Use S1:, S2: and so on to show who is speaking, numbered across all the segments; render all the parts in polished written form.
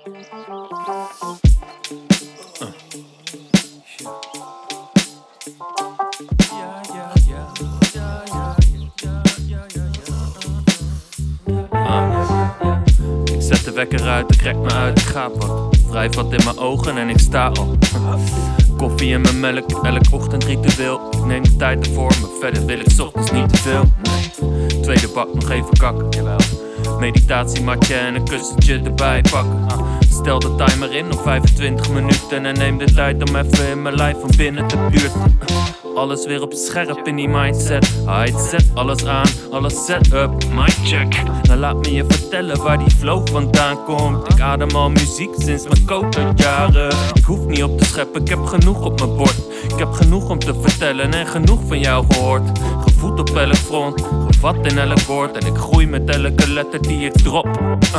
S1: Ik zet de wekker uit, ik rek me uit, ik ga wat. Wrijf wat in mijn ogen en ik sta al. Koffie en mijn melk, elk ochtendritueel. Ik neem de tijd ervoor, maar verder wil ik 's ochtends niet te veel. Nee. Tweede bak, nog even kakken, jawel. Meditatiematje en een kussentje erbij pakken. Stel de timer in op 25 minuten en neem de tijd om even in mijn lijf van binnen te buurten. Alles weer op scherp in die mindset. Zet alles aan, alles set up, mic check. Nou laat me je vertellen waar die flow vandaan komt. Ik adem al muziek sinds mijn coterjaren. Ik hoef niet op te scheppen, ik heb genoeg op mijn bord. Ik heb genoeg om te vertellen en genoeg van jou gehoord. Gevoed op elk front, gevat in elk woord. En ik groei met elke letter die ik drop.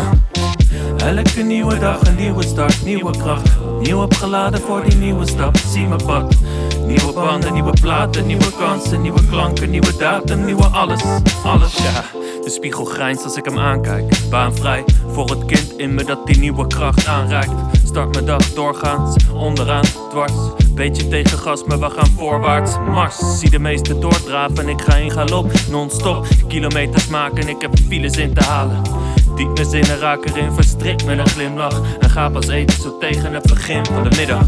S1: Elke nieuwe dag een nieuwe start, nieuwe kracht. Nieuw opgeladen voor die nieuwe stap, zie mijn pad. Nieuwe banden, nieuwe platen, nieuwe kansen, nieuwe klanken, nieuwe datum, nieuwe alles, alles. Ja, de spiegel grijnst als ik hem aankijk. Baanvrij voor het kind in me dat die nieuwe kracht aanreikt. Start mijn dag doorgaans, onderaan, dwars. Beetje tegen gas, maar we gaan voorwaarts. Mars, zie de meesten doordraven, ik ga in galop, non-stop. Kilometers maken, ik heb files in te halen. Diep mijn zinnen raak erin, verstrikt met een glimlach. En ga pas eten zo tegen het begin van de middag.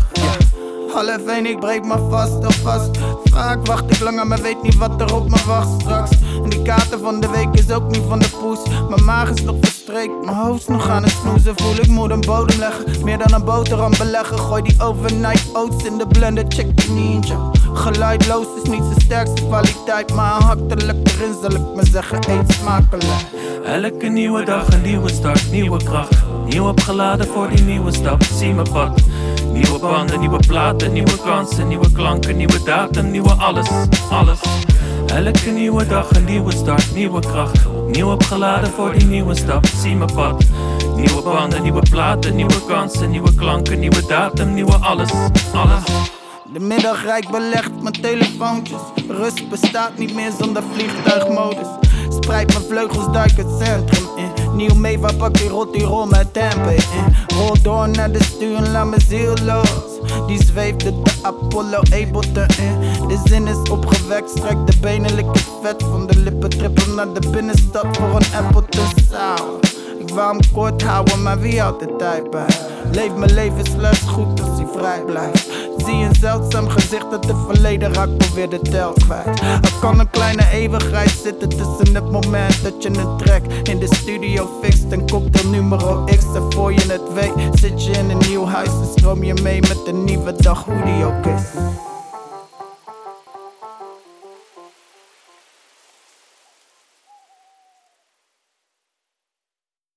S2: Half 1, ik breek me vast. Vaak wacht ik langer, maar weet niet wat er op me wacht straks. En die kaarten van de week is ook niet van de poes. Mijn maag is nog verstreekt, mijn hoofd is nog aan het snoezen. Voel ik moet een bodem leggen, meer dan een boterham beleggen. Gooi die overnight oats in de blender, check die ninja. Geluidloos is niet zijn sterkste kwaliteit, maar een hak er lekker in, zal ik maar zeggen, eet smakelijk.
S1: Elke nieuwe dag een nieuwe start, nieuwe kracht. Nieuw opgeladen voor die nieuwe stap, zie mijn pad. Nieuwe banden, nieuwe platen, nieuwe kansen, nieuwe klanken, nieuwe datum, nieuwe alles, alles. Elke nieuwe dag een nieuwe start, nieuwe kracht. Nieuw opgeladen voor die nieuwe stap, zie mijn pad. Nieuwe banden, nieuwe platen, nieuwe kansen, nieuwe klanken, nieuwe datum, nieuwe alles, alles.
S2: De middag rijk belegd mijn telefoontjes. Rust bestaat niet meer zonder vliegtuigmodus. Spreid mijn vleugels, duik het centrum in. Nieuw mee, waar pak die rol met tempo in. Rol door naar de stuur en laat mijn ziel los. Die zweefde de Apollo Ableton in. De zin is opgewekt, strek de benen, lik het vet van de lippen. Trippel naar de binnenstad voor een Appleton sour. Ik wou hem kort houden, maar wie houdt de tijd bij? Leef mijn leven slechts goed als hij vrij blijft. Zie een zeldzaam gezicht dat het verleden raakt alweer de tel kwijt. Er kan een kleine eeuwigheid zitten tussen het moment dat je een track in de studio fixt. Een cocktail numero X en voor je het weet zit je in een nieuw huis en stroom je mee met een nieuwe dag hoe die ook is.